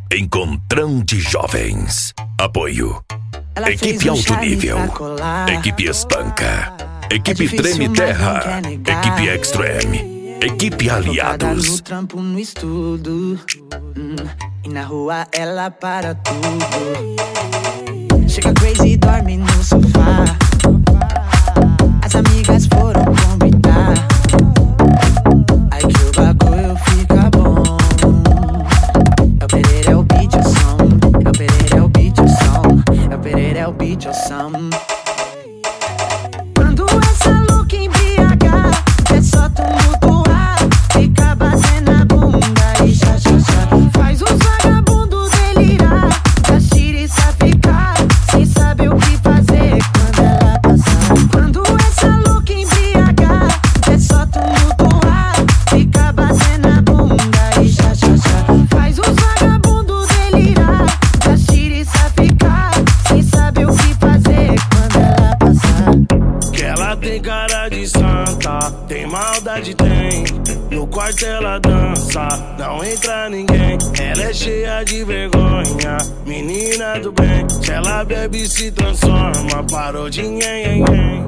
Encontrão de Jovens. Apoio. Equipe Alto Nível. Equipe Espanca. Equipe Treme Terra. Equipe Extreme. Equipe Aliados. No trampo, no estudo. E na rua ela para tudo. Chega crazy e dorme no sofá. As amigas foram convidar. Aí que o bagulho fica bom. É o Pereira, é o beat, o som. É o Pereira, é o beat, o som. É o Pereira, é o beat, o som. Quando essa louca embriagar, é só tumultuar. Fica batendo a bunda e já, já, já. Faz os vagabundos delirar. Faz tiriça ficar sem saber o que fazer quando ela passar. Quando essa louca embriagar, é só tumultuar. Fica batendo a bunda e já, já, já. Faz os vagabundos delirar. Faz tiriça ficar sem saber o que fazer quando ela passar. Que ela tem cara de santa, tem maldade, tem. No quarto ela dança, não entra ninguém. Ela é cheia de vergonha, menina do bem. Se ela bebe se transforma, parou de nhen, nhen.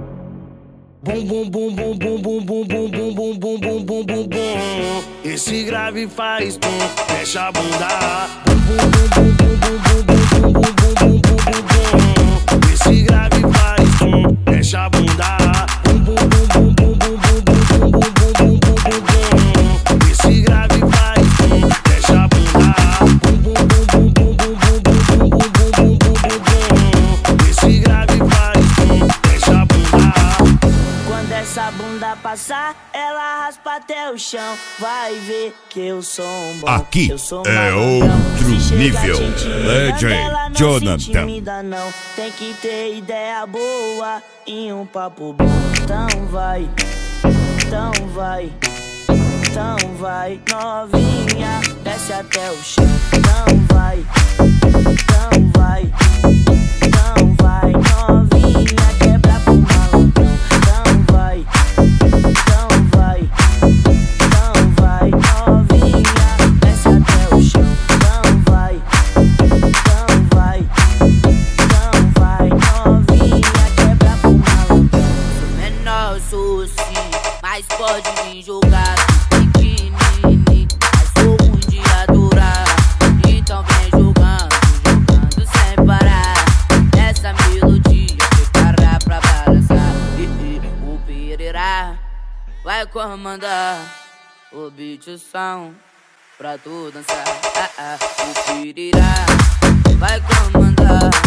Bum bum bum bum bum bum bum bum bum bum bum bum bum bum bum. Esse grave faz pum, mexe a bunda. Bum bum bum bum bum bum bum bum bum bum bum bum bum bum. Esse grave faz pum, mexe a bunda. Bum bum bum bum bum bum bum bum bum bum bum bum bum bum. Esse grave faz pum, mexe a bunda. Bum bum bum bum bum bum bum bum bum bum bum bum bum. Esse grave faz pum, mexe a bunda. Quando essa bunda passar, ela raspa até o chão. Vai ver que eu sou um bom. Aqui eu sou é malandrão. outro Se chega nível. te intimida, Legend ela não Jonathan. se intimida, não. Tem que ter ideia boa e um papo bom. Então vai, então vai, então vai, novinha, desce até o chão. Então vai, então vai, então vai, novinha, quebra pro malandrão. Então vai, então vai, então vai, novinha, desce até o chão. Então vai, então vai, então vai, novinha, quebra pro malandrão. Sou menor, sou sim, mas pode me jogar pequenininho. Mas sou ruim de adorar, então vem jogando, jogando sem parar. Essa melodia prepara pra balançar. O Pereira vai comandar o beat, o som, pra tu dançar. O Pereira vai comandar